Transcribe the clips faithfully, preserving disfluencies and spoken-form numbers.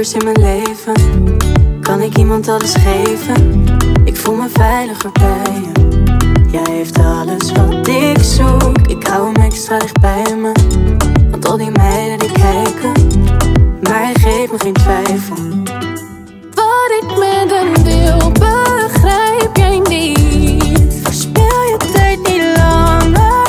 First in mijn leven, kan ik iemand alles geven? Ik voel me veiliger bij je. Jij heeft alles wat ik zoek. Ik hou hem extra dicht bij me. Want al die meiden die kijken, maar hij geeft me geen twijfel. Wat ik met hem wil, begrijp jij niet. Verspil je tijd niet langer,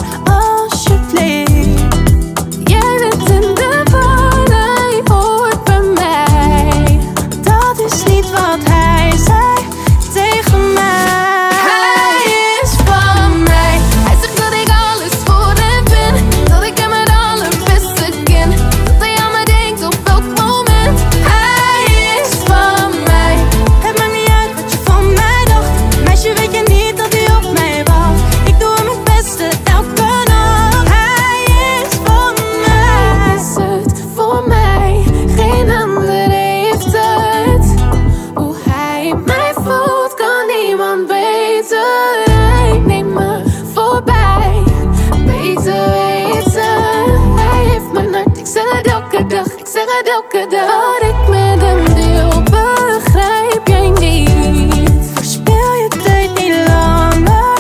alsjeblieft. Jij bent in de war, hij hoort bij mij. Dat is niet wat hij zei tegen mij. Hij is van mij. Hij zegt dat ik alles voor hem ben. Dat ik hem het allerbeste ken. Dat hij aan me denkt op elk moment. Hij is van mij. Het maakt niet uit wat je van mij dacht. Meisje, weet je niet dat hij op mij wacht. Ik doe hem het beste elke nacht. Hij is van mij. Hij is het voor mij. Geen ander heeft het. Hoe hij mij voelt kan niemand beter. Hij neemt me voorbij. Beter weten. Hij heeft mijn hart. Ik zeg het elke dag. Ik zeg het elke dag. Wat ik met hem wil, begrijp jij niet. Verspil je tijd niet langer,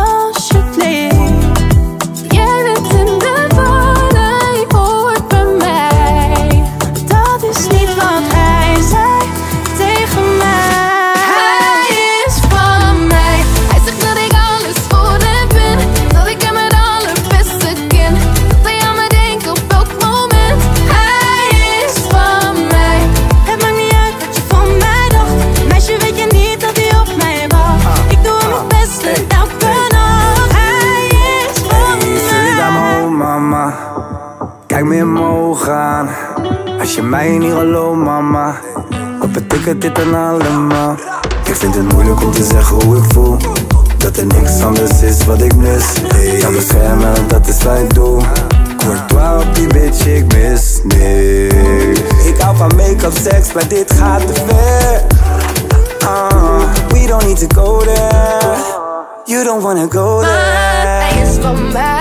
alsjeblieft. Jij bent in de war, hij hoort bij mij. Dat is niet wat hij zei tegen mij. Hij is van mij. Hij zegt dat ik alles voor hem ben. Dat ik hem het allerbeste ken. Dat hij aan me denkt op elk moment. Hij is van mij. Het maakt niet uit wat je van mij dacht. Meisje, weet je niet dat hij op mij wacht. Ik doe hem het beste elke nacht. Hij is van Hey, sorry mij. naar me, oh mama. Kijk me in mijn ogen aan. Als je mij niet gelooft, mama. Wat betekent dit dan allemaal? Ik vind het moeilijk om te zeggen hoe ik voel. Dat er niks anders is wat ik mis. Hey, kan beschermen, dat is wat ik doe. Courtois op die bitch, ik mis niks. Ik hou van make-up, seks, maar dit gaat te ver. Uh, we don't need to go there. You don't wanna go there. Hij is van mij.